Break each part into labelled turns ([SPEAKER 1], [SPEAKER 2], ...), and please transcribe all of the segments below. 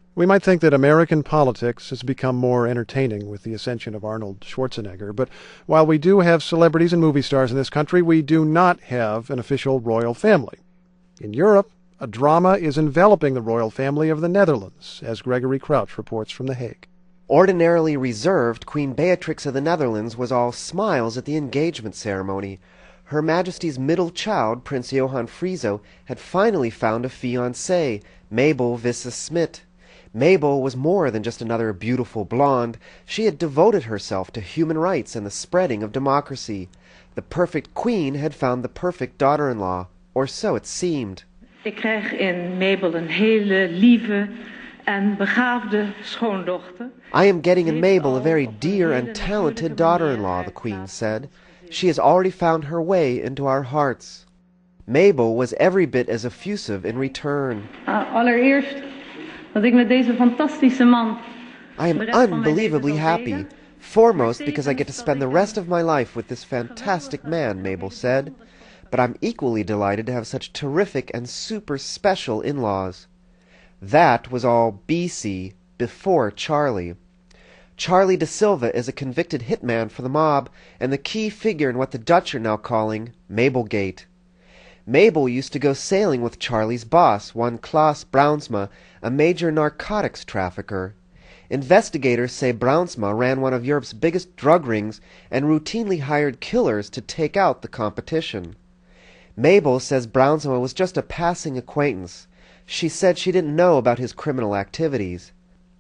[SPEAKER 1] We might think that American politics has become more entertaining with the ascension of Arnold Schwarzenegger, but while we do have celebrities and movie stars in this country, we do not have an official royal family. In Europe, a drama is enveloping the royal family of the Netherlands, as Gregory Crouch reports from The Hague.
[SPEAKER 2] Ordinarily reserved, Queen Beatrix of the Netherlands was all smiles at the engagement ceremony. Her Majesty's middle child, Prince Johan Friso, had finally found a fiancée, Mabel Visser-Smith. Mabel was more than just another beautiful blonde. She had devoted herself to human rights and the spreading of democracy. The perfect queen had found the perfect daughter-in-law, or so it seemed.
[SPEAKER 3] Ik krijg in Mabel een hele lieve en begaafde schoondochter.
[SPEAKER 2] I am getting in Mabel a very dear and talented daughter-in-law, the queen said. She has already found her way into our hearts. Mabel was every bit as effusive in return.
[SPEAKER 3] Allereerst dat ik met deze fantastische man.
[SPEAKER 2] I am unbelievably happy. Foremost because I get to spend the rest of my life with this fantastic man, Mabel said. But I'm equally delighted to have such terrific and super special in-laws. That was all BC, before Charlie. Charlie de Silva is a convicted hitman for the mob, and the key figure in what the Dutch are now calling Mabelgate. Mabel used to go sailing with Charlie's boss, one Klaas Bruinsma, a major narcotics trafficker. Investigators say Bruinsma ran one of Europe's biggest drug rings and routinely hired killers to take out the competition. Mabel says Bruinsma was just a passing acquaintance. She said she didn't know about his criminal activities.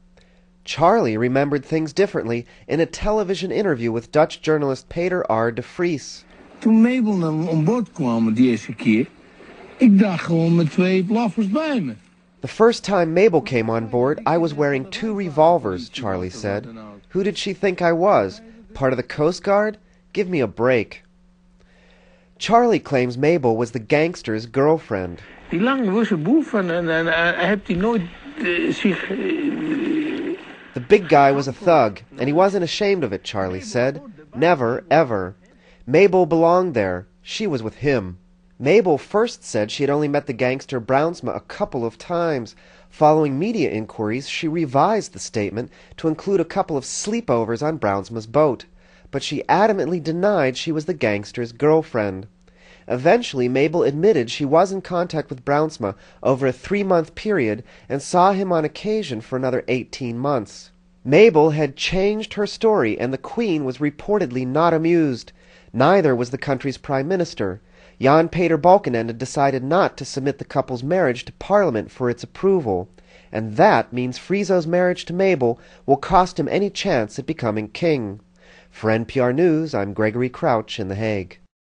[SPEAKER 2] Charlie remembered things differently in a television interview with Dutch journalist Peter R. de Vries.
[SPEAKER 4] Toen Mabel naar boord kwam de eerste keer, ik dacht gewoon met twee blaffers bij me.
[SPEAKER 2] The first time Mabel came on board, I was wearing 2 revolvers, Charlie said. Who did she think I was? Part of the Coast Guard? Give me a break. Charlie claims Mabel was the gangster's girlfriend.
[SPEAKER 4] Die lange woeste boef en hebt hij nooit zich...
[SPEAKER 2] The big guy was a thug, and he wasn't ashamed of it, Charlie said. Never, ever. Mabel belonged there. She was with him. Mabel first said she had only met the gangster Bruinsma a couple of times. Following media inquiries, she revised the statement to include a couple of sleepovers on Bruinsma's boat. But she adamantly denied she was the gangster's girlfriend. Eventually, Mabel admitted she was in contact with Bruinsma over a 3-month period and saw him on occasion for another 18 months. Mabel had changed her story, and the Queen was reportedly not amused. Neither was the country's prime minister. Jan Peter Balkenende decided not to submit the couple's marriage to Parliament for its approval, and that means Friso's marriage to Mabel will cost him any chance at becoming king. For NPR News, I'm Gregory Crouch in The Hague.